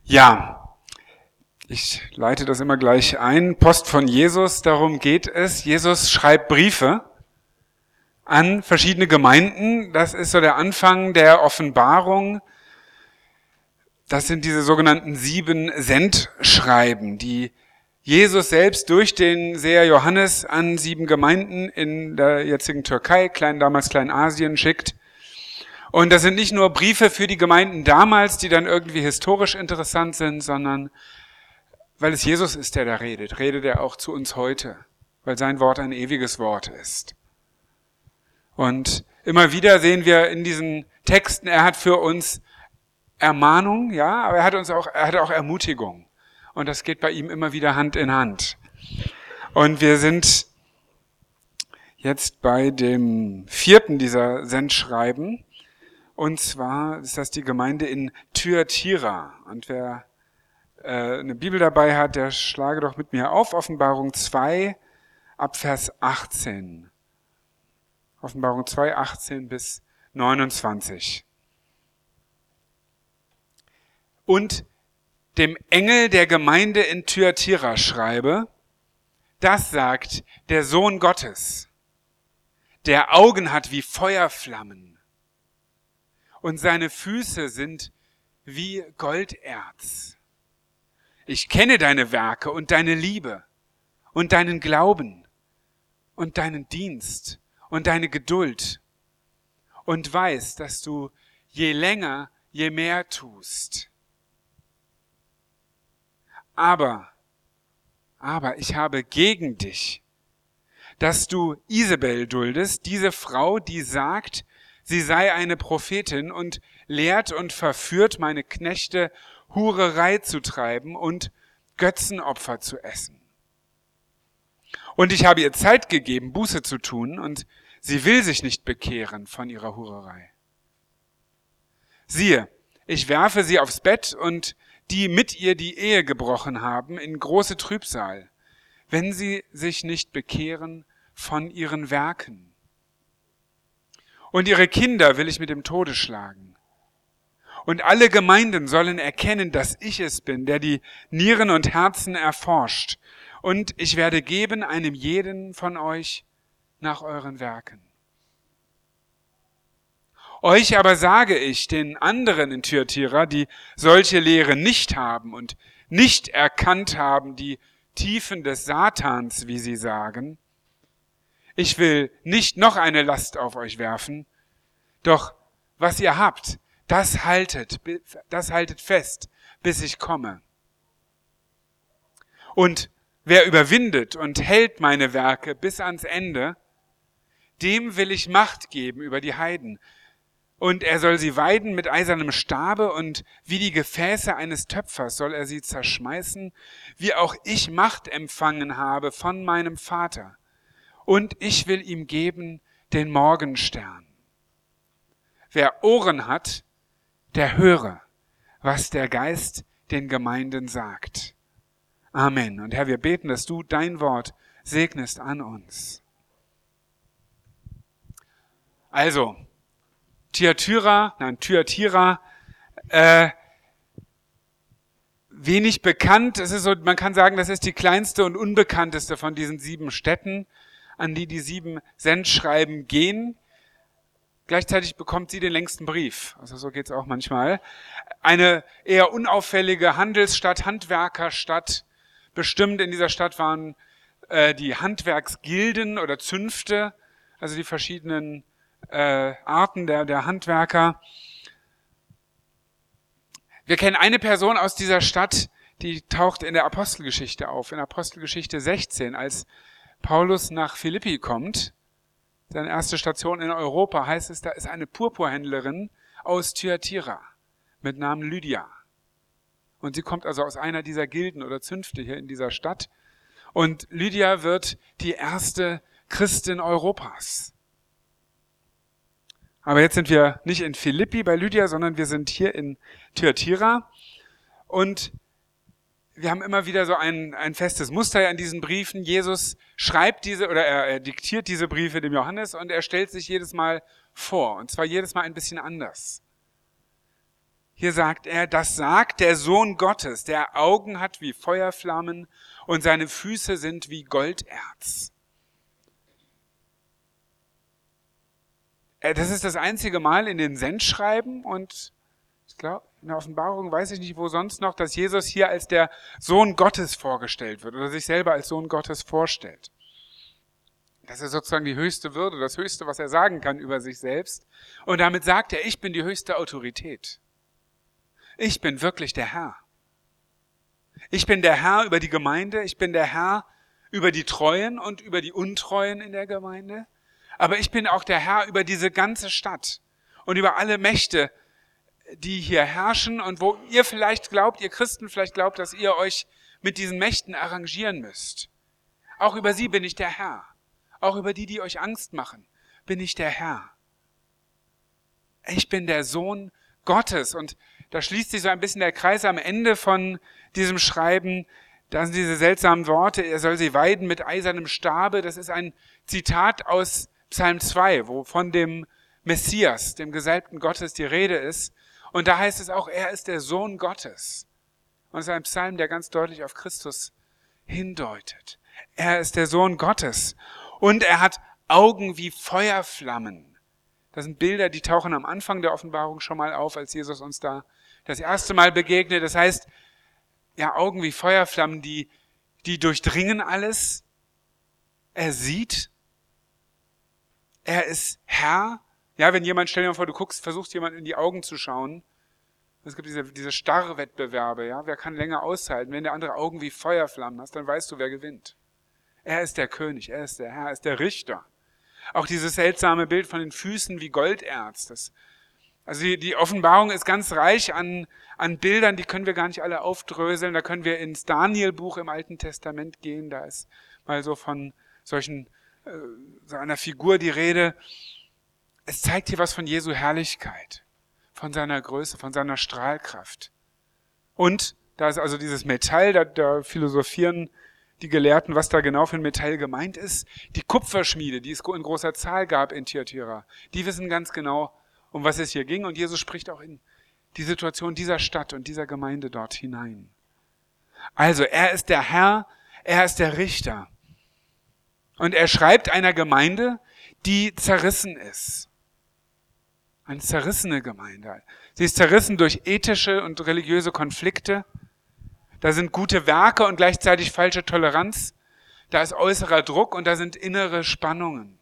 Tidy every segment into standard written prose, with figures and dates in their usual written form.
Ja, ich leite das immer gleich ein. Post von Jesus, darum geht es. Jesus schreibt Briefe an verschiedene Gemeinden. Das ist so der Anfang der Offenbarung. Das sind diese sogenannten 7 Sendschreiben, die Jesus selbst durch den Seher Johannes an 7 Gemeinden in der jetzigen Türkei, damals Kleinasien, schickt. Und das sind nicht nur Briefe für die Gemeinden damals, die dann irgendwie historisch interessant sind, sondern weil es Jesus ist, der da redet, redet er auch zu uns heute, weil sein Wort ein ewiges Wort ist. Und immer wieder sehen wir in diesen Texten, er hat für uns Ermahnung, ja, aber er hat auch Ermutigung. Und das geht bei ihm immer wieder Hand in Hand. Und wir sind jetzt bei dem 4. dieser Sendschreiben. Und zwar ist das die Gemeinde in Thyatira. Und wer eine Bibel dabei hat, der schlage doch mit mir auf. Offenbarung 2 ab Vers 18. Offenbarung 2, 18 bis 29. Und dem Engel der Gemeinde in Thyatira schreibe, das sagt der Sohn Gottes, der Augen hat wie Feuerflammen und seine Füße sind wie Golderz. Ich kenne deine Werke und deine Liebe und deinen Glauben und deinen Dienst und deine Geduld und weiß, dass du je länger, je mehr tust. Aber ich habe gegen dich, dass du Isabel duldest, diese Frau, die sagt, sie sei eine Prophetin und lehrt und verführt meine Knechte, Hurerei zu treiben und Götzenopfer zu essen. Und ich habe ihr Zeit gegeben, Buße zu tun, und sie will sich nicht bekehren von ihrer Hurerei. Siehe, ich werfe sie aufs Bett und die mit ihr die Ehe gebrochen haben, in große Trübsal, wenn sie sich nicht bekehren von ihren Werken. Und ihre Kinder will ich mit dem Tode schlagen. Und alle Gemeinden sollen erkennen, dass ich es bin, der die Nieren und Herzen erforscht. Und ich werde geben einem jeden von euch nach euren Werken. Euch aber sage ich, den anderen in Thyatira, die solche Lehre nicht haben und nicht erkannt haben, die Tiefen des Satans, wie sie sagen, ich will nicht noch eine Last auf euch werfen, doch was ihr habt, das haltet fest, bis ich komme. Und wer überwindet und hält meine Werke bis ans Ende, dem will ich Macht geben über die Heiden. Und er soll sie weiden mit eisernem Stabe und wie die Gefäße eines Töpfers soll er sie zerschmeißen, wie auch ich Macht empfangen habe von meinem Vater. Und ich will ihm geben den Morgenstern. Wer Ohren hat, der höre, was der Geist den Gemeinden sagt. Amen. Und Herr, wir beten, dass du dein Wort segnest an uns. Also, Thyatira, wenig bekannt. Es ist so, man kann sagen, das ist die kleinste und unbekannteste von diesen 7 Städten, an die 7 Sendschreiben gehen. Gleichzeitig bekommt sie den längsten Brief. Also so geht's auch manchmal. Eine eher unauffällige Handelsstadt, Handwerkerstadt. Bestimmt in dieser Stadt waren die Handwerksgilden oder Zünfte, also die verschiedenen Arten der Handwerker. Wir kennen eine Person aus dieser Stadt, die taucht in der Apostelgeschichte auf. In Apostelgeschichte 16, als Paulus nach Philippi kommt, seine erste Station in Europa, heißt es, da ist eine Purpurhändlerin aus Thyatira mit Namen Lydia. Und sie kommt also aus einer dieser Gilden oder Zünfte hier in dieser Stadt. Und Lydia wird die erste Christin Europas. Aber jetzt sind wir nicht in Philippi bei Lydia, sondern wir sind hier in Thyatira. Und wir haben immer wieder so ein festes Muster in diesen Briefen. Jesus schreibt er diktiert diese Briefe dem Johannes und er stellt sich jedes Mal vor. Und zwar jedes Mal ein bisschen anders. Hier sagt er, das sagt der Sohn Gottes, der Augen hat wie Feuerflammen und seine Füße sind wie Golderz. Das ist das einzige Mal in den Sendschreiben und ich glaube, in der Offenbarung weiß ich nicht, wo sonst noch, dass Jesus hier als der Sohn Gottes vorgestellt wird oder sich selber als Sohn Gottes vorstellt. Das ist sozusagen die höchste Würde, das Höchste, was er sagen kann über sich selbst. Und damit sagt er, ich bin die höchste Autorität. Ich bin wirklich der Herr. Ich bin der Herr über die Gemeinde, ich bin der Herr über die Treuen und über die Untreuen in der Gemeinde. Aber ich bin auch der Herr über diese ganze Stadt und über alle Mächte, die hier herrschen und wo ihr vielleicht glaubt, ihr Christen vielleicht glaubt, dass ihr euch mit diesen Mächten arrangieren müsst. Auch über sie bin ich der Herr. Auch über die euch Angst machen, bin ich der Herr. Ich bin der Sohn Gottes. Und da schließt sich so ein bisschen der Kreis am Ende von diesem Schreiben. Da sind diese seltsamen Worte, er soll sie weiden mit eisernem Stabe. Das ist ein Zitat aus Psalm 2, wo von dem Messias, dem Gesalbten Gottes, die Rede ist. Und da heißt es auch, er ist der Sohn Gottes. Und es ist ein Psalm, der ganz deutlich auf Christus hindeutet. Er ist der Sohn Gottes. Und er hat Augen wie Feuerflammen. Das sind Bilder, die tauchen am Anfang der Offenbarung schon mal auf, als Jesus uns da das erste Mal begegnet. Das heißt, ja, Augen wie Feuerflammen, die durchdringen alles. Er sieht. Er ist Herr. Ja, wenn jemand, stell dir mal vor, du versuchst jemand in die Augen zu schauen. Es gibt diese Starrwettbewerbe, ja. Wer kann länger aushalten? Wenn der andere Augen wie Feuerflammen hast, dann weißt du, wer gewinnt. Er ist der König, er ist der Herr, er ist der Richter. Auch dieses seltsame Bild von den Füßen wie Golderz. Also die Offenbarung ist ganz reich an Bildern, die können wir gar nicht alle aufdröseln. Da können wir ins Daniel-Buch im Alten Testament gehen. Da ist mal so von so einer Figur die Rede. Es zeigt hier was von Jesu Herrlichkeit, von seiner Größe, von seiner Strahlkraft. Und da ist also dieses Metall, da philosophieren die Gelehrten, was da genau für ein Metall gemeint ist. Die Kupferschmiede, die es in großer Zahl gab in Thyatira, die wissen ganz genau, um was es hier ging. Und Jesus spricht auch in die Situation dieser Stadt und dieser Gemeinde dort hinein. Also, er ist der Herr, er ist der Richter. Und er schreibt einer Gemeinde, die zerrissen ist. Eine zerrissene Gemeinde. Sie ist zerrissen durch ethische und religiöse Konflikte. Da sind gute Werke und gleichzeitig falsche Toleranz. Da ist äußerer Druck und da sind innere Spannungen.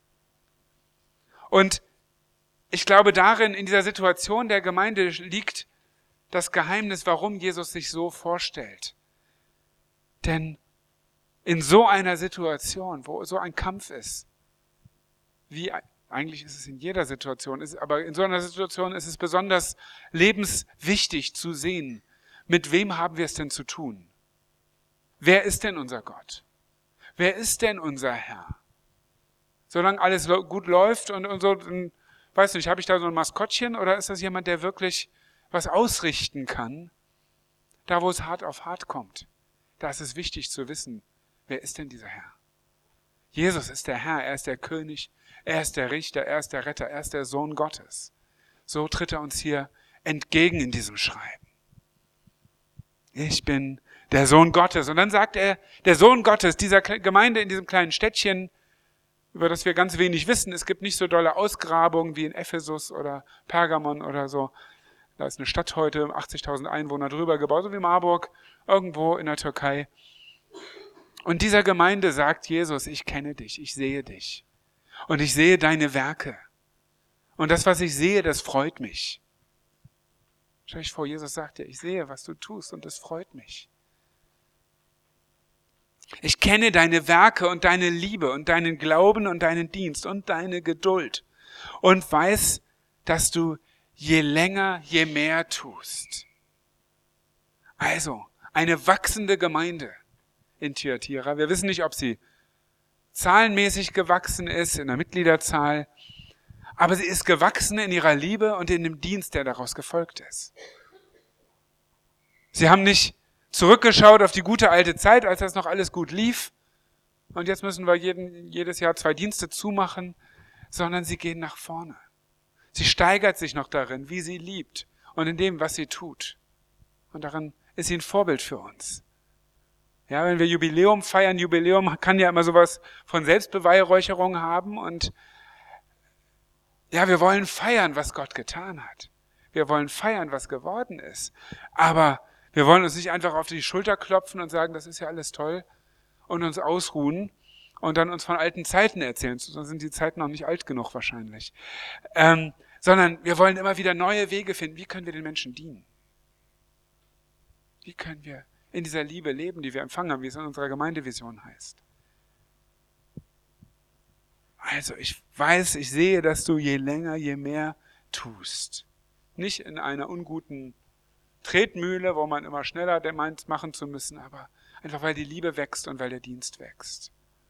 Und ich glaube, darin, in dieser Situation der Gemeinde liegt das Geheimnis, warum Jesus sich so vorstellt. Denn in so einer Situation, wo so ein Kampf ist, wie eigentlich ist es in jeder Situation, aber in so einer Situation ist es besonders lebenswichtig zu sehen, mit wem haben wir es denn zu tun? Wer ist denn unser Gott? Wer ist denn unser Herr? Solange alles gut läuft und so, dann, weiß nicht, habe ich da so ein Maskottchen oder ist das jemand, der wirklich was ausrichten kann? Da, wo es hart auf hart kommt, da ist es wichtig zu wissen, wer ist denn dieser Herr? Jesus ist der Herr, er ist der König, er ist der Richter, er ist der Retter, er ist der Sohn Gottes. So tritt er uns hier entgegen in diesem Schreiben. Ich bin der Sohn Gottes. Und dann sagt er, der Sohn Gottes, dieser Gemeinde in diesem kleinen Städtchen, über das wir ganz wenig wissen. Es gibt nicht so dolle Ausgrabungen wie in Ephesus oder Pergamon oder so. Da ist eine Stadt heute, 80.000 Einwohner drüber gebaut, so wie Marburg, irgendwo in der Türkei. Und dieser Gemeinde sagt Jesus, ich kenne dich, ich sehe dich. Und ich sehe deine Werke. Und das, was ich sehe, das freut mich. Stell euch vor, Jesus sagt dir, ich sehe, was du tust und das freut mich. Ich kenne deine Werke und deine Liebe und deinen Glauben und deinen Dienst und deine Geduld und weiß, dass du je länger, je mehr tust. Also, eine wachsende Gemeinde in Thyatira. Wir wissen nicht, ob sie zahlenmäßig gewachsen ist, in der Mitgliederzahl, aber sie ist gewachsen in ihrer Liebe und in dem Dienst, der daraus gefolgt ist. Sie haben nicht zurückgeschaut auf die gute alte Zeit, als das noch alles gut lief und jetzt müssen wir jedes Jahr 2 Dienste zumachen, sondern sie gehen nach vorne. Sie steigert sich noch darin, wie sie liebt und in dem, was sie tut. Und darin ist sie ein Vorbild für uns. Ja, wenn wir Jubiläum feiern, Jubiläum kann ja immer sowas von Selbstbeweihräucherung haben und ja, wir wollen feiern, was Gott getan hat. Wir wollen feiern, was geworden ist. Aber wir wollen uns nicht einfach auf die Schulter klopfen und sagen, das ist ja alles toll und uns ausruhen und dann uns von alten Zeiten erzählen. Sonst sind die Zeiten noch nicht alt genug wahrscheinlich. Sondern wir wollen immer wieder neue Wege finden. Wie können wir den Menschen dienen? Wie können wir in dieser Liebe leben, die wir empfangen haben, wie es in unserer Gemeindevision heißt? Also ich weiß, ich sehe, dass du je länger, je mehr tust. Nicht in einer unguten Tretmühle, wo man immer schneller meint, machen zu müssen, aber einfach weil die Liebe wächst und weil der Dienst wächst.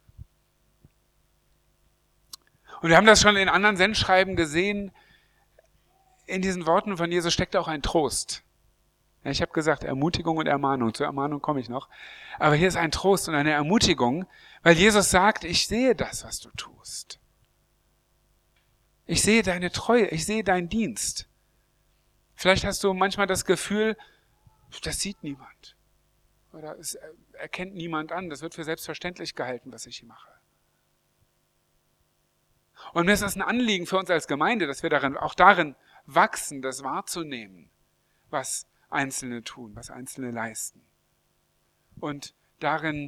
Und wir haben das schon in anderen Sendschreiben gesehen, in diesen Worten von Jesus steckt auch ein Trost. Ja, ich habe gesagt, Ermutigung und Ermahnung. Zur Ermahnung komme ich noch. Aber hier ist ein Trost und eine Ermutigung, weil Jesus sagt, ich sehe das, was du tust. Ich sehe deine Treue, ich sehe deinen Dienst. Vielleicht hast du manchmal das Gefühl, das sieht niemand. Oder es erkennt niemand an. Das wird für selbstverständlich gehalten, was ich hier mache. Und mir ist das ein Anliegen für uns als Gemeinde, dass wir auch darin wachsen, das wahrzunehmen, was Einzelne tun, was Einzelne leisten. Und darin,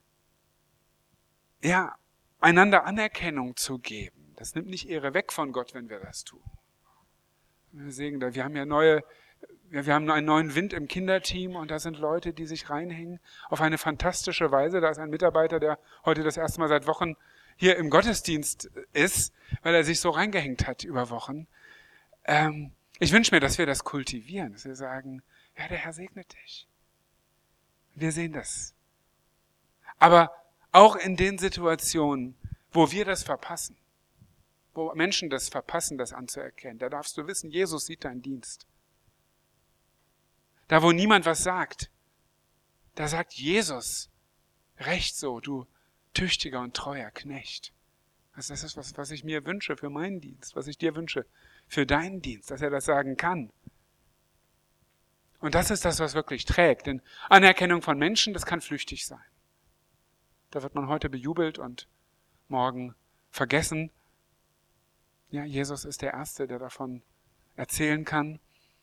ja, einander Anerkennung zu geben. Das nimmt nicht Ehre weg von Gott, wenn wir das tun. Wir haben einen neuen Wind im Kinderteam und da sind Leute, die sich reinhängen auf eine fantastische Weise. Da ist ein Mitarbeiter, der heute das erste Mal seit Wochen hier im Gottesdienst ist, weil er sich so reingehängt hat über Wochen. Ich wünsche mir, dass wir das kultivieren, dass wir sagen, ja, der Herr segnet dich. Wir sehen das. Aber auch in den Situationen, wo wir das verpassen, wo Menschen das verpassen, das anzuerkennen, da darfst du wissen, Jesus sieht deinen Dienst. Da, wo niemand was sagt, da sagt Jesus, recht so, du tüchtiger und treuer Knecht. Also das ist was ich mir wünsche für meinen Dienst, was ich dir wünsche für deinen Dienst, dass er das sagen kann. Und das ist das, was wirklich trägt. Denn Anerkennung von Menschen, das kann flüchtig sein. Da wird man heute bejubelt und morgen vergessen. Ja, Jesus ist der Erste, der davon erzählen kann.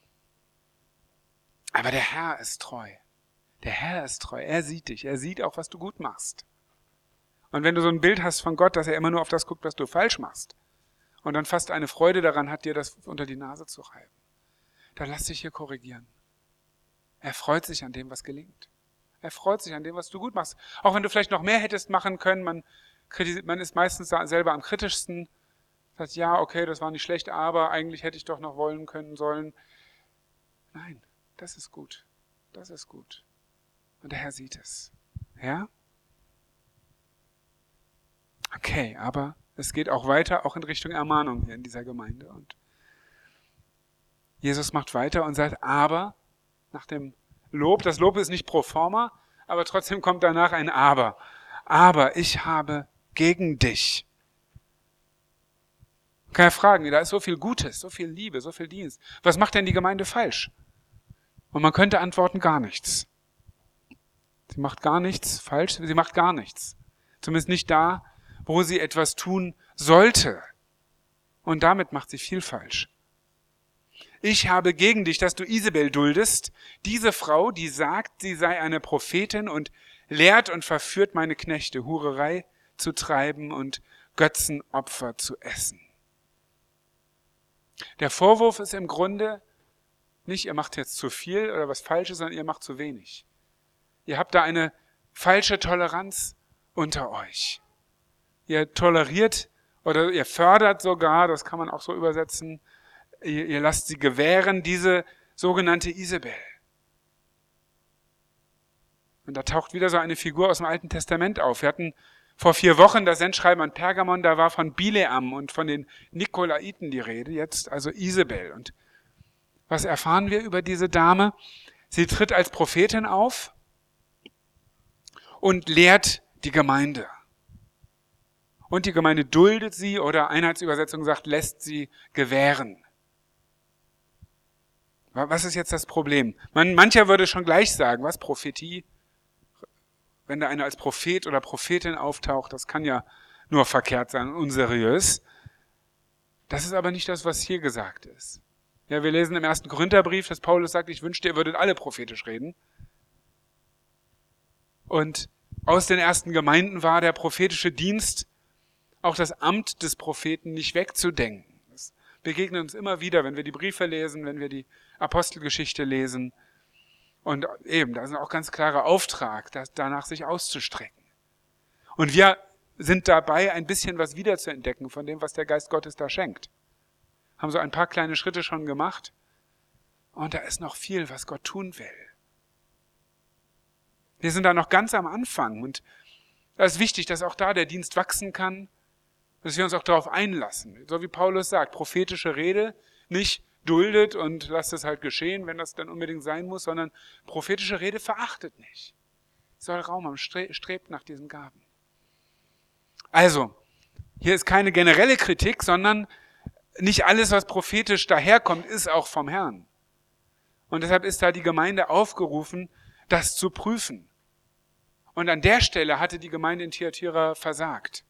Aber der Herr ist treu. Der Herr ist treu. Er sieht dich. Er sieht auch, was du gut machst. Und wenn du so ein Bild hast von Gott, dass er immer nur auf das guckt, was du falsch machst, und dann fast eine Freude daran hat, dir das unter die Nase zu reiben, dann lass dich hier korrigieren. Er freut sich an dem, was gelingt. Er freut sich an dem, was du gut machst. Auch wenn du vielleicht noch mehr hättest machen können, man ist meistens selber am kritischsten, sagt, ja, okay, das war nicht schlecht, aber eigentlich hätte ich doch noch wollen können sollen. Nein, das ist gut. Das ist gut. Und der Herr sieht es. Ja? Okay, aber es geht auch weiter, auch in Richtung Ermahnung hier in dieser Gemeinde. Und Jesus macht weiter und sagt, aber, nach dem Lob, das Lob ist nicht pro forma, aber trotzdem kommt danach ein Aber. Aber ich habe gegen dich. Kann ja fragen, da ist so viel Gutes, so viel Liebe, so viel Dienst. Was macht denn die Gemeinde falsch? Und man könnte antworten, gar nichts. Sie macht gar nichts falsch, sie macht gar nichts. Zumindest nicht da, wo sie etwas tun sollte. Und damit macht sie viel falsch. Ich habe gegen dich, dass du Isabel duldest, diese Frau, die sagt, sie sei eine Prophetin und lehrt und verführt meine Knechte, Hurerei zu treiben und Götzenopfer zu essen. Der Vorwurf ist im Grunde nicht, ihr macht jetzt zu viel oder was Falsches, sondern ihr macht zu wenig. Ihr habt da eine falsche Toleranz unter euch. Ihr toleriert oder ihr fördert sogar, das kann man auch so übersetzen, ihr lasst sie gewähren, diese sogenannte Isabel. Und da taucht wieder so eine Figur aus dem Alten Testament auf. Wir hatten vor 4 Wochen das Sendschreiben an Pergamon, da war von Bileam und von den Nikolaiten die Rede, jetzt also Isabel. Und was erfahren wir über diese Dame? Sie tritt als Prophetin auf und lehrt die Gemeinde. Und die Gemeinde duldet sie oder Einheitsübersetzung sagt, lässt sie gewähren. Was ist jetzt das Problem? Mancher würde schon gleich sagen, was Prophetie? Wenn da einer als Prophet oder Prophetin auftaucht, das kann ja nur verkehrt sein, unseriös. Das ist aber nicht das, was hier gesagt ist. Ja, wir lesen im 1. Korintherbrief, dass Paulus sagt, ich wünschte, ihr würdet alle prophetisch reden. Und aus den ersten Gemeinden war der prophetische Dienst, auch das Amt des Propheten nicht wegzudenken. Das begegnet uns immer wieder, wenn wir die Briefe lesen, wenn wir die Apostelgeschichte lesen. Und eben, da ist auch ganz klarer Auftrag, danach sich auszustrecken. Und wir sind dabei, ein bisschen was wiederzuentdecken von dem, was der Geist Gottes da schenkt. Haben so ein paar kleine Schritte schon gemacht. Und da ist noch viel, was Gott tun will. Wir sind da noch ganz am Anfang. Und da ist wichtig, dass auch da der Dienst wachsen kann, dass wir uns auch darauf einlassen. So wie Paulus sagt, prophetische Rede nicht duldet und lasst es halt geschehen, wenn das dann unbedingt sein muss, sondern prophetische Rede verachtet nicht. Soll Raum haben, strebt nach diesen Gaben. Also, hier ist keine generelle Kritik, sondern nicht alles, was prophetisch daherkommt, ist auch vom Herrn. Und deshalb ist da die Gemeinde aufgerufen, das zu prüfen. Und an der Stelle hatte die Gemeinde in Thyatira versagt.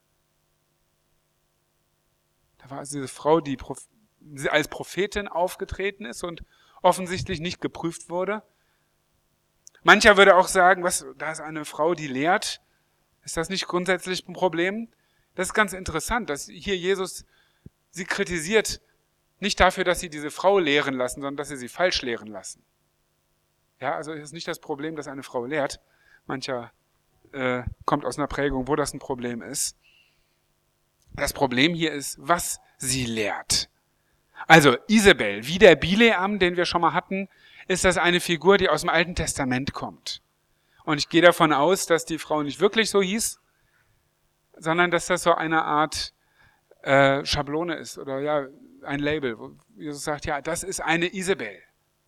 Da war also diese Frau, die als Prophetin aufgetreten ist und offensichtlich nicht geprüft wurde. Mancher würde auch sagen, da ist eine Frau, die lehrt. Ist das nicht grundsätzlich ein Problem? Das ist ganz interessant, dass hier Jesus sie kritisiert, nicht dafür, dass sie diese Frau lehren lassen, sondern dass sie falsch lehren lassen. Ja, also ist nicht das Problem, dass eine Frau lehrt. Mancher kommt aus einer Prägung, wo das ein Problem ist. Das Problem hier ist, was sie lehrt. Also Isabel, wie der Bileam, den wir schon mal hatten, ist das eine Figur, die aus dem Alten Testament kommt. Und ich gehe davon aus, dass die Frau nicht wirklich so hieß, sondern dass das so eine Art Schablone ist oder ja ein Label, wo Jesus sagt, ja, das ist eine Isabel.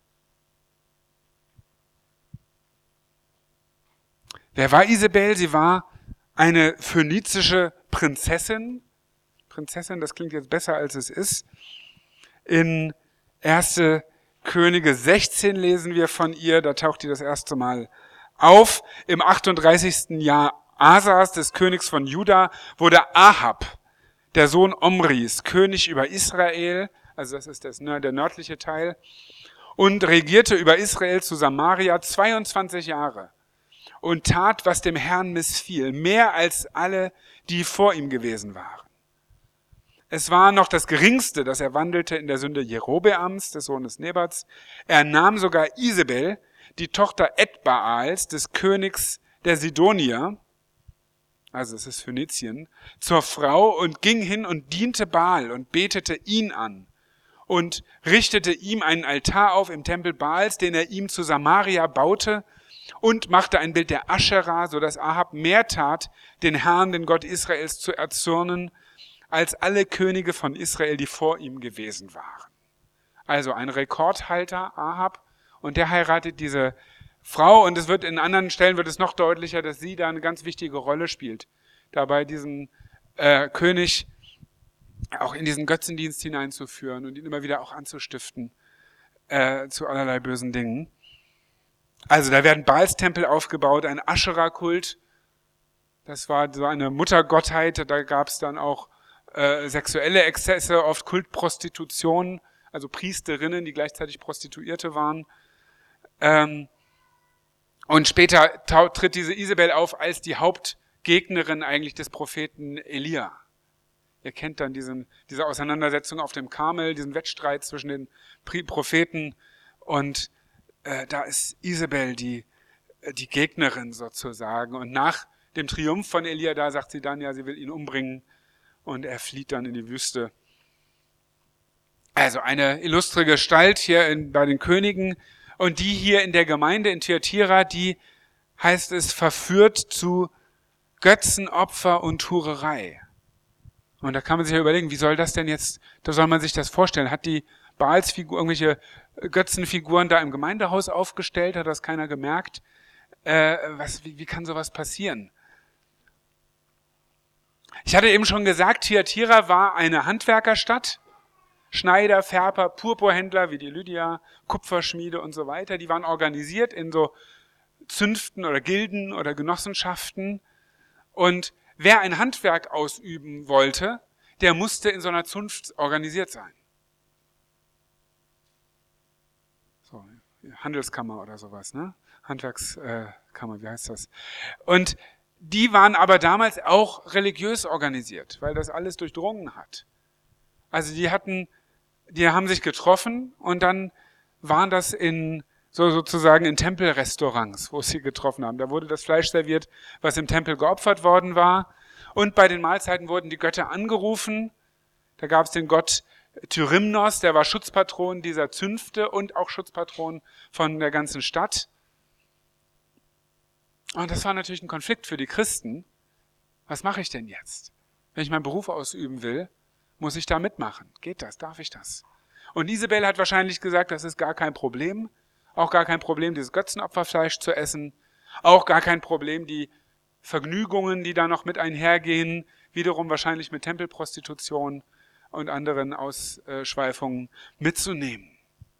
Wer war Isabel? Sie war eine phönizische Prinzessin. Prinzessin, das klingt jetzt besser, als es ist. In 1. Könige 16 lesen wir von ihr, da taucht die das erste Mal auf. Im 38. Jahr Asas, des Königs von Juda, wurde Ahab, der Sohn Omris, König über Israel, also das ist der nördliche Teil, und regierte über Israel zu Samaria 22 Jahre und tat, was dem Herrn missfiel, mehr als alle, die vor ihm gewesen waren. Es war noch das Geringste, dass er wandelte in der Sünde Jerobeams, des Sohnes Nebats. Er nahm sogar Isabel, die Tochter Edbaals, des Königs der Sidonier, also es ist Phönizien, zur Frau und ging hin und diente Baal und betete ihn an und richtete ihm einen Altar auf im Tempel Baals, den er ihm zu Samaria baute, und machte ein Bild der Aschera, so dass Ahab mehr tat, den Herrn, den Gott Israels, zu erzürnen, als alle Könige von Israel, die vor ihm gewesen waren. Also ein Rekordhalter, Ahab, und der heiratet diese Frau, und es wird in anderen Stellen wird es noch deutlicher, dass sie da eine ganz wichtige Rolle spielt, dabei diesen König auch in diesen Götzendienst hineinzuführen und ihn immer wieder auch anzustiften zu allerlei bösen Dingen. Also da werden Baalstempel aufgebaut, ein Aschera-Kult, das war so eine Muttergottheit, da gab es dann auch sexuelle Exzesse, oft Kultprostitution, also Priesterinnen, die gleichzeitig Prostituierte waren. Und später tritt diese Isabel auf als die Hauptgegnerin eigentlich des Propheten Elia. Ihr kennt dann diese Auseinandersetzung auf dem Karmel, diesen Wettstreit zwischen den Propheten, und da ist Isabel die Gegnerin sozusagen. Und nach dem Triumph von Elia, da sagt sie dann, ja, sie will ihn umbringen, und er flieht dann in die Wüste. Also eine illustre Gestalt hier bei den Königen, und die hier in der Gemeinde in Thyatira, die, heißt es, verführt zu Götzenopfer und Hurerei. Und da kann man sich ja überlegen, wie soll das denn jetzt, da soll man sich das vorstellen. Hat die Baalsfigur irgendwelche Götzenfiguren da im Gemeindehaus aufgestellt? Hat das keiner gemerkt? Wie kann sowas passieren? Ich hatte eben schon gesagt, Thyatira war eine Handwerkerstadt. Schneider, Färber, Purpurhändler wie die Lydia, Kupferschmiede und so weiter, die waren organisiert in so Zünften oder Gilden oder Genossenschaften. Und wer ein Handwerk ausüben wollte, der musste in so einer Zunft organisiert sein. So, Handelskammer oder sowas, ne? Handwerkskammer, wie heißt das? Und die waren aber damals auch religiös organisiert, weil das alles durchdrungen hat. Also die haben sich getroffen und dann waren das sozusagen in Tempelrestaurants, wo sie getroffen haben. Da wurde das Fleisch serviert, was im Tempel geopfert worden war. Und bei den Mahlzeiten wurden die Götter angerufen. Da gab es den Gott Thyrymnos, der war Schutzpatron dieser Zünfte und auch Schutzpatron von der ganzen Stadt. Und das war natürlich ein Konflikt für die Christen. Was mache ich denn jetzt? Wenn ich meinen Beruf ausüben will, muss ich da mitmachen? Geht das? Darf ich das? Und Isabel hat wahrscheinlich gesagt, das ist gar kein Problem. Auch gar kein Problem, dieses Götzenopferfleisch zu essen. Auch gar kein Problem, die Vergnügungen, die da noch mit einhergehen, wiederum wahrscheinlich mit Tempelprostitution und anderen Ausschweifungen mitzunehmen.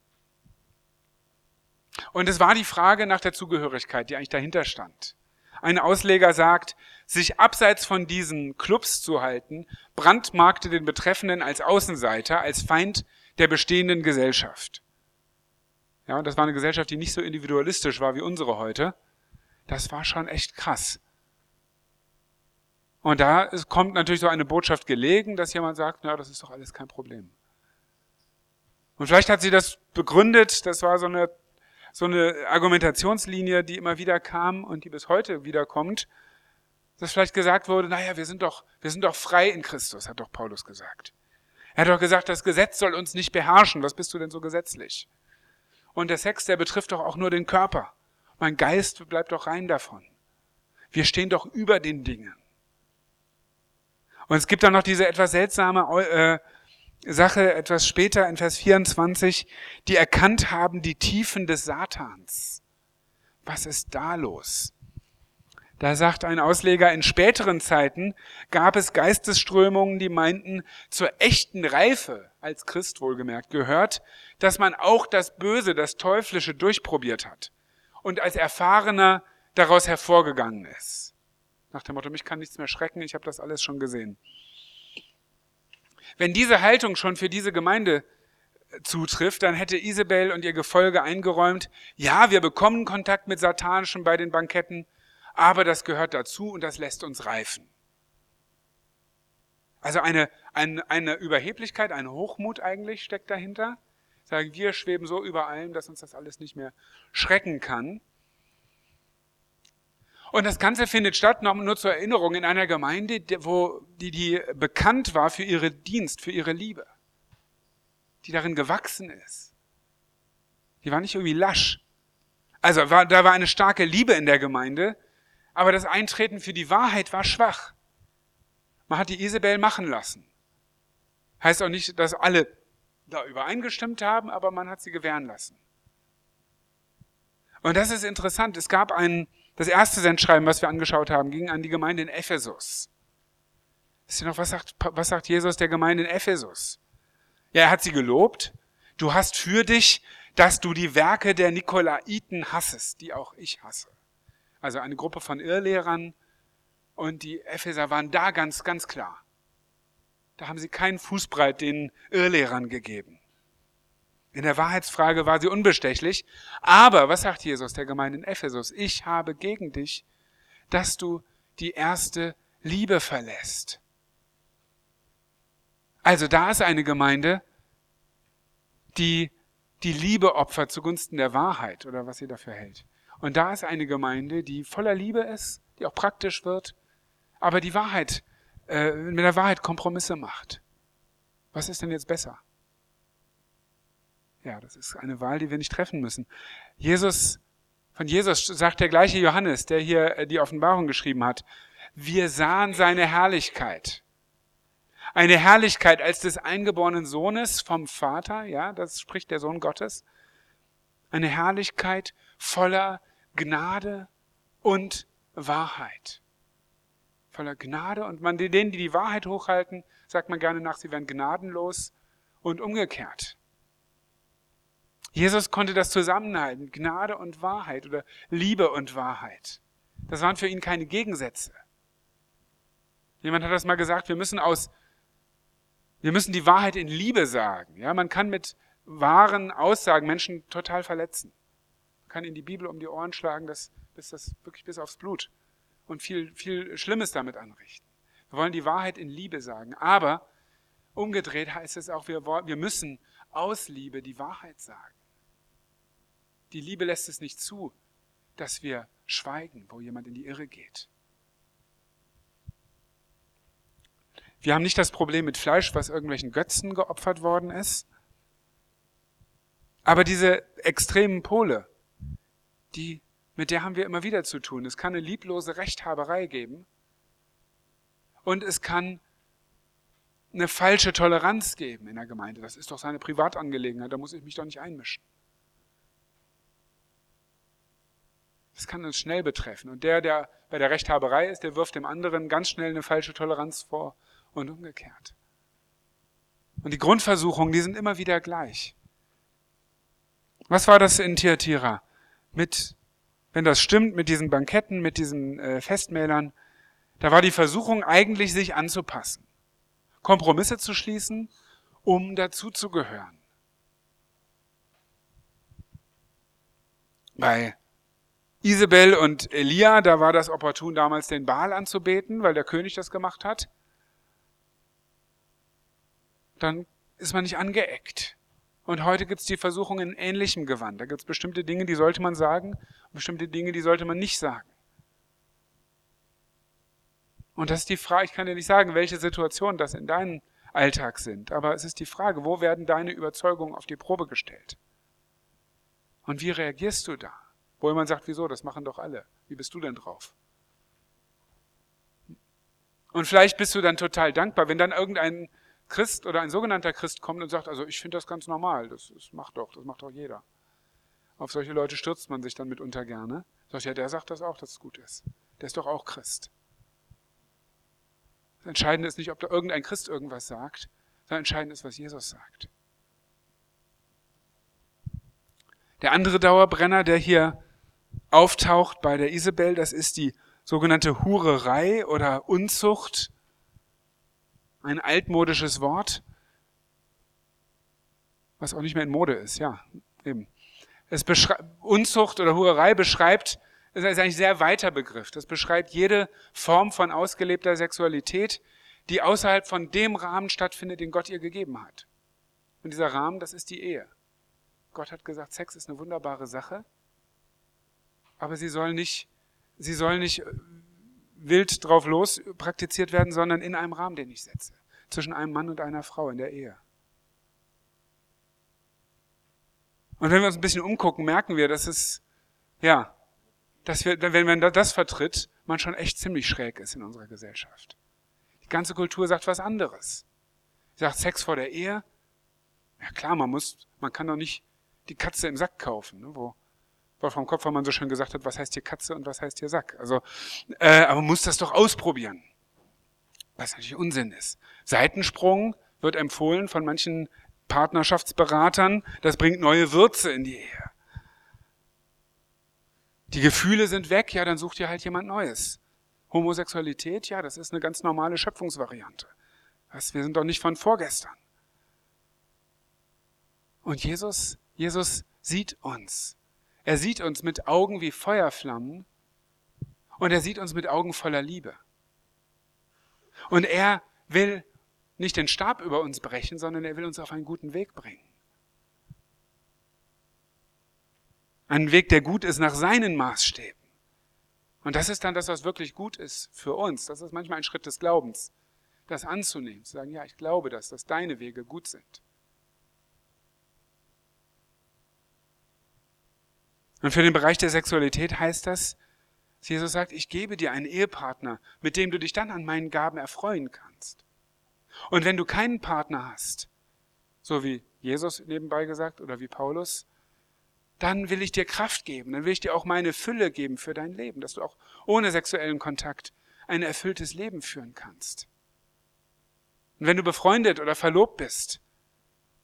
Und es war die Frage nach der Zugehörigkeit, die eigentlich dahinter stand. Ein Ausleger sagt, sich abseits von diesen Clubs zu halten, brandmarkte den Betreffenden als Außenseiter, als Feind der bestehenden Gesellschaft. Ja, und das war eine Gesellschaft, die nicht so individualistisch war wie unsere heute. Das war schon echt krass. Und da kommt natürlich so eine Botschaft gelegen, dass jemand sagt, na, das ist doch alles kein Problem. Und vielleicht hat sie das begründet, das war so eine Argumentationslinie, die immer wieder kam und die bis heute wiederkommt, dass vielleicht gesagt wurde, naja, wir sind doch frei in Christus, hat doch Paulus gesagt. Er hat doch gesagt, das Gesetz soll uns nicht beherrschen, was bist du denn so gesetzlich? Und der Sex, der betrifft doch auch nur den Körper. Mein Geist bleibt doch rein davon. Wir stehen doch über den Dingen. Und es gibt dann noch diese etwas seltsame Sache, etwas später in Vers 24, die erkannt haben die Tiefen des Satans. Was ist da los? Da sagt ein Ausleger, in späteren Zeiten gab es Geistesströmungen, die meinten, zur echten Reife, als Christ wohlgemerkt, gehört, dass man auch das Böse, das Teuflische durchprobiert hat und als Erfahrener daraus hervorgegangen ist. Nach dem Motto, mich kann nichts mehr schrecken, ich habe das alles schon gesehen. Wenn diese Haltung schon für diese Gemeinde zutrifft, dann hätte Isabel und ihr Gefolge eingeräumt, ja, wir bekommen Kontakt mit Satanischen bei den Banketten, aber das gehört dazu und das lässt uns reifen. Also eine Überheblichkeit, ein Hochmut eigentlich steckt dahinter. Sagen, wir schweben so über allem, dass uns das alles nicht mehr schrecken kann. Und das Ganze findet statt, nur zur Erinnerung, in einer Gemeinde, die bekannt war für ihren Dienst, für ihre Liebe, die darin gewachsen ist. Die war nicht irgendwie lasch. Also da war eine starke Liebe in der Gemeinde, aber das Eintreten für die Wahrheit war schwach. Man hat die Isabel machen lassen. Heißt auch nicht, dass alle da übereingestimmt haben, aber man hat sie gewähren lassen. Und das ist interessant. Es gab das erste Sendschreiben, was wir angeschaut haben, ging an die Gemeinde in Ephesus. Wisst ihr noch, was sagt Jesus der Gemeinde in Ephesus? Ja, er hat sie gelobt. Du hast für dich, dass du die Werke der Nikolaiten hassest, die auch ich hasse. Also eine Gruppe von Irrlehrern, und die Epheser waren da ganz, ganz klar. Da haben sie keinen Fußbreit den Irrlehrern gegeben. In der Wahrheitsfrage war sie unbestechlich. Aber, was sagt Jesus der Gemeinde in Ephesus? Ich habe gegen dich, dass du die erste Liebe verlässt. Also da ist eine Gemeinde, die die Liebe opfert zugunsten der Wahrheit oder was sie dafür hält. Und da ist eine Gemeinde, die voller Liebe ist, die auch praktisch wird, aber die Wahrheit, mit der Wahrheit Kompromisse macht. Was ist denn jetzt besser? Ja, das ist eine Wahl, die wir nicht treffen müssen. Von Jesus sagt der gleiche Johannes, der hier die Offenbarung geschrieben hat, wir sahen seine Herrlichkeit. Eine Herrlichkeit als des eingeborenen Sohnes vom Vater, ja, das spricht der Sohn Gottes. Eine Herrlichkeit voller Gnade und Wahrheit. Voller Gnade und denen, die die Wahrheit hochhalten, sagt man gerne nach, sie werden gnadenlos und umgekehrt. Jesus konnte das zusammenhalten, Gnade und Wahrheit oder Liebe und Wahrheit. Das waren für ihn keine Gegensätze. Jemand hat das mal gesagt, wir müssen die Wahrheit in Liebe sagen. Ja, man kann mit wahren Aussagen Menschen total verletzen. Man kann ihnen die Bibel um die Ohren schlagen, das wirklich bis aufs Blut und viel, viel Schlimmes damit anrichten. Wir wollen die Wahrheit in Liebe sagen, aber umgedreht heißt es auch, wir müssen aus Liebe die Wahrheit sagen. Die Liebe lässt es nicht zu, dass wir schweigen, wo jemand in die Irre geht. Wir haben nicht das Problem mit Fleisch, was irgendwelchen Götzen geopfert worden ist. Aber diese extremen Pole, mit der haben wir immer wieder zu tun. Es kann eine lieblose Rechthaberei geben und es kann eine falsche Toleranz geben in der Gemeinde. Das ist doch seine Privatangelegenheit, da muss ich mich doch nicht einmischen. Das kann uns schnell betreffen. Und der bei der Rechthaberei ist, der wirft dem anderen ganz schnell eine falsche Toleranz vor und umgekehrt. Und die Grundversuchungen, die sind immer wieder gleich. Was war das in Thyatira? Wenn das stimmt, mit diesen Banketten, mit diesen Festmählern, da war die Versuchung eigentlich, sich anzupassen. Kompromisse zu schließen, um dazuzugehören. Bei Isabel und Elia, da war das opportun, damals den Baal anzubeten, weil der König das gemacht hat. Dann ist man nicht angeeckt. Und heute gibt es die Versuchung in ähnlichem Gewand. Da gibt es bestimmte Dinge, die sollte man sagen, bestimmte Dinge, die sollte man nicht sagen. Und das ist die Frage, ich kann dir nicht sagen, welche Situationen das in deinem Alltag sind, aber es ist die Frage, wo werden deine Überzeugungen auf die Probe gestellt? Und wie reagierst du da? Wo jemand sagt, wieso, das machen doch alle. Wie bist du denn drauf? Und vielleicht bist du dann total dankbar, wenn dann irgendein Christ oder ein sogenannter Christ kommt und sagt, also ich finde das ganz normal, das macht doch jeder. Auf solche Leute stürzt man sich dann mitunter gerne. Sagt, ja, der sagt das auch, dass es gut ist. Der ist doch auch Christ. Das Entscheidende ist nicht, ob da irgendein Christ irgendwas sagt, sondern entscheidend ist, was Jesus sagt. Der andere Dauerbrenner, der hier auftaucht bei der Isabel, das ist die sogenannte Hurerei oder Unzucht. Ein altmodisches Wort, was auch nicht mehr in Mode ist, ja, eben. Unzucht oder Hurerei beschreibt, das ist eigentlich ein sehr weiter Begriff. Das beschreibt jede Form von ausgelebter Sexualität, die außerhalb von dem Rahmen stattfindet, den Gott ihr gegeben hat. Und dieser Rahmen, das ist die Ehe. Gott hat gesagt, Sex ist eine wunderbare Sache, aber sie soll nicht wild drauf los praktiziert werden, sondern in einem Rahmen, den ich setze. Zwischen einem Mann und einer Frau in der Ehe. Und wenn wir uns ein bisschen umgucken, merken wir, wenn man das vertritt, man schon echt ziemlich schräg ist in unserer Gesellschaft. Die ganze Kultur sagt was anderes. Sie sagt Sex vor der Ehe. Ja klar, man kann doch nicht die Katze im Sack kaufen, ne, wo vom Kopf man so schön gesagt hat, was heißt hier Katze und was heißt hier Sack. Also, aber man muss das doch ausprobieren. Was natürlich Unsinn ist. Seitensprung wird empfohlen von manchen Partnerschaftsberatern. Das bringt neue Würze in die Ehe. Die Gefühle sind weg, ja, dann such dir halt jemand Neues. Homosexualität, ja, das ist eine ganz normale Schöpfungsvariante. Wir sind doch nicht von vorgestern. Und Jesus sieht uns. Er sieht uns mit Augen wie Feuerflammen und er sieht uns mit Augen voller Liebe. Und er will nicht den Stab über uns brechen, sondern er will uns auf einen guten Weg bringen. Einen Weg, der gut ist nach seinen Maßstäben. Und das ist dann das, was wirklich gut ist für uns. Das ist manchmal ein Schritt des Glaubens, das anzunehmen, zu sagen, ja, ich glaube dass deine Wege gut sind. Und für den Bereich der Sexualität heißt das, dass Jesus sagt, ich gebe dir einen Ehepartner, mit dem du dich dann an meinen Gaben erfreuen kannst. Und wenn du keinen Partner hast, so wie Jesus nebenbei gesagt oder wie Paulus, dann will ich dir Kraft geben, dann will ich dir auch meine Fülle geben für dein Leben, dass du auch ohne sexuellen Kontakt ein erfülltes Leben führen kannst. Und wenn du befreundet oder verlobt bist,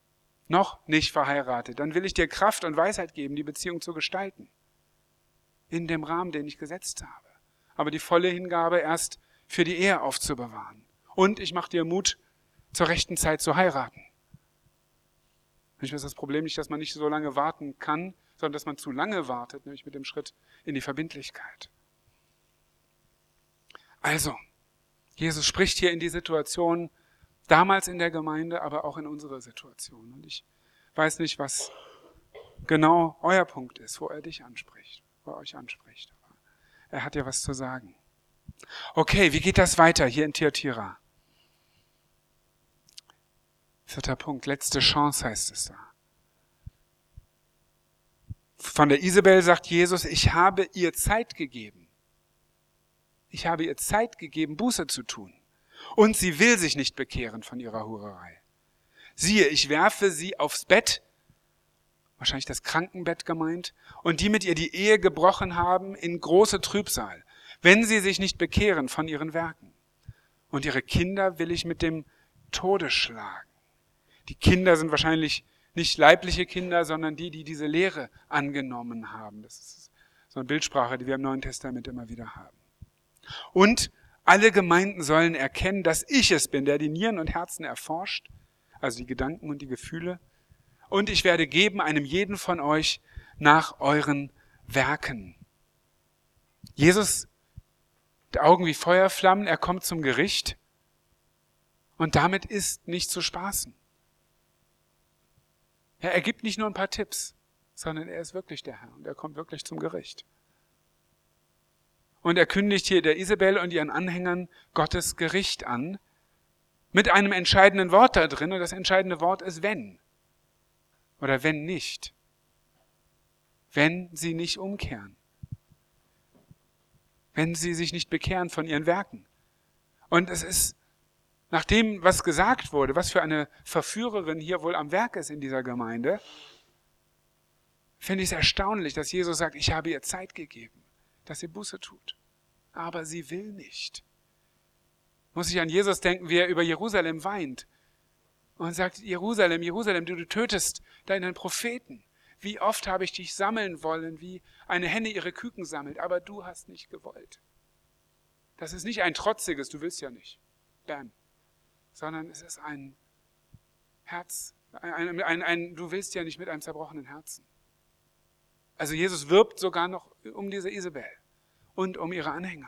noch nicht verheiratet, dann will ich dir Kraft und Weisheit geben, die Beziehung zu gestalten. In dem Rahmen, den ich gesetzt habe. Aber die volle Hingabe erst für die Ehe aufzubewahren. Und ich mache dir Mut, zur rechten Zeit zu heiraten. Manchmal ist das Problem nicht, dass man nicht so lange warten kann, sondern dass man zu lange wartet, nämlich mit dem Schritt in die Verbindlichkeit. Also, Jesus spricht hier in die Situation, damals in der Gemeinde, aber auch in unsere Situation. Und ich weiß nicht, was genau euer Punkt ist, wo er dich anspricht, wo er euch anspricht. Aber er hat ja was zu sagen. Okay, wie geht das weiter hier in Thyatira? 4. Punkt, letzte Chance heißt es da. Von der Isabel sagt Jesus, ich habe ihr Zeit gegeben. Ich habe ihr Zeit gegeben, Buße zu tun. Und sie will sich nicht bekehren von ihrer Hurerei. Siehe, ich werfe sie aufs Bett, wahrscheinlich das Krankenbett gemeint, und die mit ihr die Ehe gebrochen haben, in große Trübsal, wenn sie sich nicht bekehren von ihren Werken. Und ihre Kinder will ich mit dem Tode schlagen. Die Kinder sind wahrscheinlich nicht leibliche Kinder, sondern die, die diese Lehre angenommen haben. Das ist so eine Bildsprache, die wir im Neuen Testament immer wieder haben. Und alle Gemeinden sollen erkennen, dass ich es bin, der die Nieren und Herzen erforscht, also die Gedanken und die Gefühle. Und ich werde geben einem jeden von euch nach euren Werken. Jesus, die Augen wie Feuerflammen, er kommt zum Gericht und damit ist nicht zu spaßen. Er gibt nicht nur ein paar Tipps, sondern er ist wirklich der Herr und er kommt wirklich zum Gericht. Und er kündigt hier der Isabel und ihren Anhängern Gottes Gericht an, mit einem entscheidenden Wort da drin. Und das entscheidende Wort ist wenn. Oder wenn nicht. Wenn sie nicht umkehren. Wenn sie sich nicht bekehren von ihren Werken. Und es ist, nach dem, was gesagt wurde, was für eine Verführerin hier wohl am Werk ist in dieser Gemeinde, finde ich es erstaunlich, dass Jesus sagt, ich habe ihr Zeit gegeben, dass sie Buße tut. Aber sie will nicht. Muss ich an Jesus denken, wie er über Jerusalem weint und sagt, Jerusalem, Jerusalem, du tötest deinen Propheten. Wie oft habe ich dich sammeln wollen, wie eine Henne ihre Küken sammelt, aber du hast nicht gewollt. Das ist nicht ein trotziges, du willst ja nicht, bam, sondern es ist ein Herz, du willst ja nicht mit einem zerbrochenen Herzen. Also Jesus wirbt sogar noch um diese Isabel und um ihre Anhänger.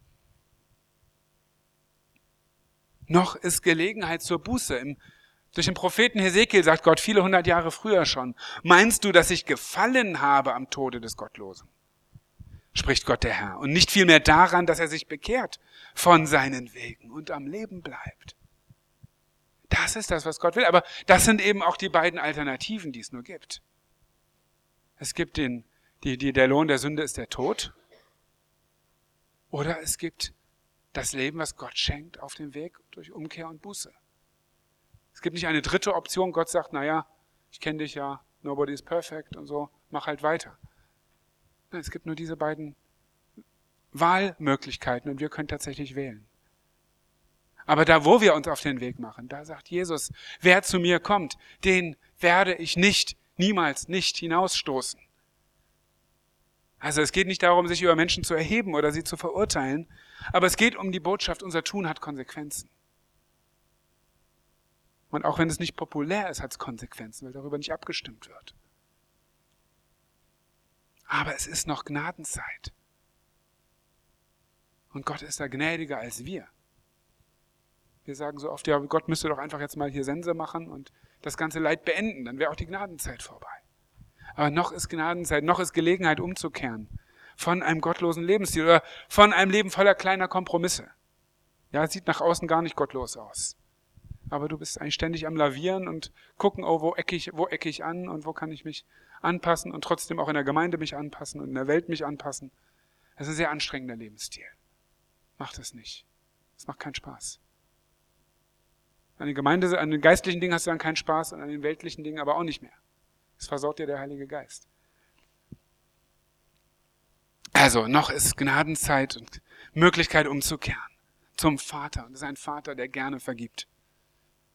Noch ist Gelegenheit zur Buße. Durch den Propheten Hesekiel sagt Gott viele 100 Jahre früher schon, meinst du, dass ich gefallen habe am Tode des Gottlosen? Spricht Gott der Herr. Und nicht vielmehr daran, dass er sich bekehrt von seinen Wegen und am Leben bleibt. Das ist das, was Gott will. Aber das sind eben auch die beiden Alternativen, die es nur gibt. Es gibt der Lohn der Sünde ist der Tod. Oder es gibt das Leben, was Gott schenkt auf dem Weg durch Umkehr und Buße. Es gibt nicht eine dritte Option. Gott sagt, naja, ich kenne dich ja, nobody is perfect und so, mach halt weiter. Nein, es gibt nur diese beiden Wahlmöglichkeiten und wir können tatsächlich wählen. Aber da, wo wir uns auf den Weg machen, da sagt Jesus, wer zu mir kommt, den werde ich niemals nicht hinausstoßen. Also es geht nicht darum, sich über Menschen zu erheben oder sie zu verurteilen, aber es geht um die Botschaft, unser Tun hat Konsequenzen. Und auch wenn es nicht populär ist, hat es Konsequenzen, weil darüber nicht abgestimmt wird. Aber es ist noch Gnadenzeit. Und Gott ist da gnädiger als wir. Wir sagen so oft, ja, Gott müsste doch einfach jetzt mal hier Sense machen und das ganze Leid beenden, dann wäre auch die Gnadenzeit vorbei. Aber noch ist Gnadenzeit, noch ist Gelegenheit umzukehren von einem gottlosen Lebensstil oder von einem Leben voller kleiner Kompromisse. Ja, es sieht nach außen gar nicht gottlos aus. Aber du bist eigentlich ständig am Lavieren und gucken, oh, wo ecke ich an und wo kann ich mich anpassen und trotzdem auch in der Gemeinde mich anpassen und in der Welt mich anpassen. Das ist ein sehr anstrengender Lebensstil. Macht es nicht. Es macht keinen Spaß. An den geistlichen Dingen hast du dann keinen Spaß und an den weltlichen Dingen aber auch nicht mehr. Das versaut dir der Heilige Geist. Also, noch ist Gnadenzeit und Möglichkeit umzukehren zum Vater. Und das ist ein Vater, der gerne vergibt.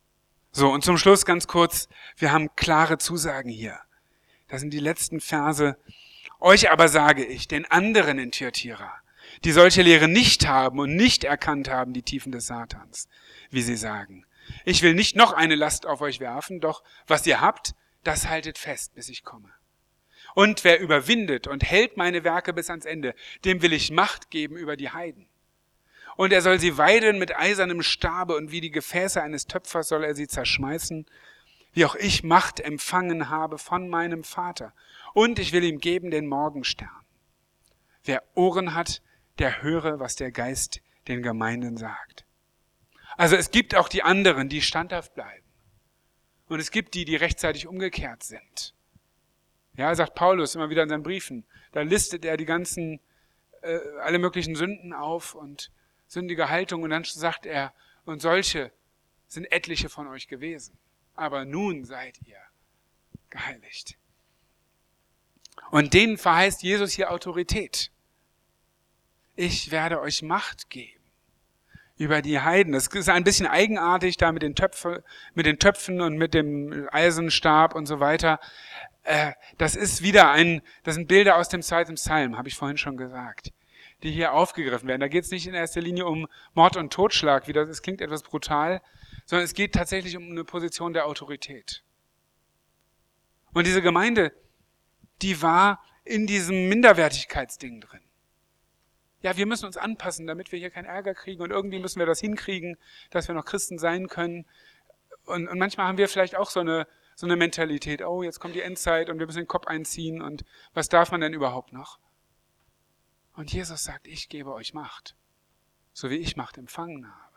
So, und zum Schluss ganz kurz, wir haben klare Zusagen hier. Das sind die letzten Verse. Euch aber sage ich, den anderen in Thyatira, die solche Lehre nicht haben und nicht erkannt haben, die Tiefen des Satans, wie sie sagen. Ich will nicht noch eine Last auf euch werfen, doch was ihr habt, das haltet fest, bis ich komme. Und wer überwindet und hält meine Werke bis ans Ende, dem will ich Macht geben über die Heiden. Und er soll sie weiden mit eisernem Stabe, und wie die Gefäße eines Töpfers soll er sie zerschmeißen, wie auch ich Macht empfangen habe von meinem Vater. Und ich will ihm geben den Morgenstern. Wer Ohren hat, der höre, was der Geist den Gemeinden sagt. Also es gibt auch die anderen, die standhaft bleiben. Und es gibt die, die rechtzeitig umgekehrt sind. Ja, sagt Paulus immer wieder in seinen Briefen. Da listet er die ganzen, alle möglichen Sünden auf und sündige Haltung. Und dann sagt er, und solche sind etliche von euch gewesen. Aber nun seid ihr geheiligt. Und denen verheißt Jesus hier Autorität. Ich werde euch Macht geben über die Heiden. Das ist ein bisschen eigenartig da mit den Töpfen und mit dem Eisenstab und so weiter. Das sind Bilder aus dem 2. Psalm, habe ich vorhin schon gesagt, die hier aufgegriffen werden. Da geht es nicht in erster Linie um Mord und Totschlag, das klingt etwas brutal, sondern es geht tatsächlich um eine Position der Autorität. Und diese Gemeinde, die war in diesem Minderwertigkeitsding drin. Ja, wir müssen uns anpassen, damit wir hier keinen Ärger kriegen, und irgendwie müssen wir das hinkriegen, dass wir noch Christen sein können. Und manchmal haben wir vielleicht auch so eine Mentalität, oh, jetzt kommt die Endzeit und wir müssen den Kopf einziehen und was darf man denn überhaupt noch? Und Jesus sagt, ich gebe euch Macht, so wie ich Macht empfangen habe.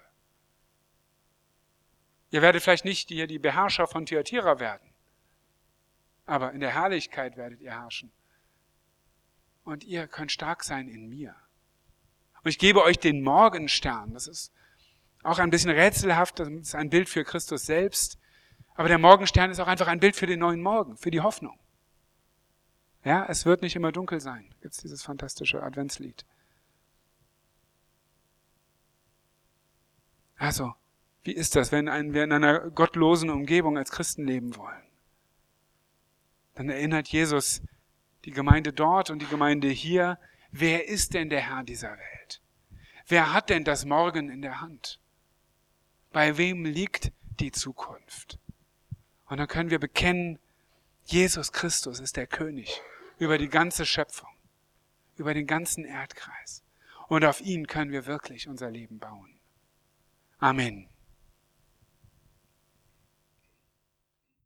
Ihr werdet vielleicht nicht hier die Beherrscher von Thyatira werden, aber in der Herrlichkeit werdet ihr herrschen. Und ihr könnt stark sein in mir. Und ich gebe euch den Morgenstern. Das ist auch ein bisschen rätselhaft, das ist ein Bild für Christus selbst. Aber der Morgenstern ist auch einfach ein Bild für den neuen Morgen, für die Hoffnung. Ja, es wird nicht immer dunkel sein. Gibt es dieses fantastische Adventslied. Also, wie ist das, wenn wir in einer gottlosen Umgebung als Christen leben wollen? Dann erinnert Jesus die Gemeinde dort und die Gemeinde hier, wer ist denn der Herr dieser Welt? Wer hat denn das Morgen in der Hand? Bei wem liegt die Zukunft? Und dann können wir bekennen, Jesus Christus ist der König über die ganze Schöpfung, über den ganzen Erdkreis. Und auf ihn können wir wirklich unser Leben bauen. Amen.